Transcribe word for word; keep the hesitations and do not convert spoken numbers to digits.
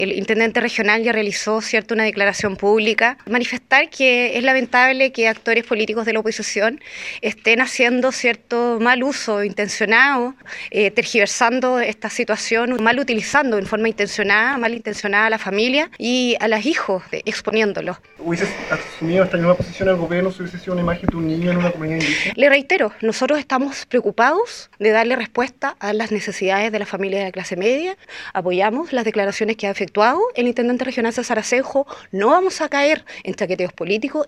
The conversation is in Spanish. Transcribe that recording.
El intendente regional ya realizó, ¿cierto?, una declaración pública, manifestar que es lamentable que actores políticos de la oposición estén haciendo cierto mal uso intencionado, eh, tergiversando esta situación, mal utilizando en forma intencionada, mal intencionada a la familia y a los hijos, eh, exponiéndolos. ¿Hubieses asumido esta misma posición al gobierno si hubiese sido una imagen de un niño en una comunidad indígena? Le reitero, nosotros estamos preocupados de darle respuesta a las necesidades de la familia de la clase media, apoyamos las declaraciones que ha efectuado el intendente regional César Asenjo, no vamos a caer en chaqueteos políticos.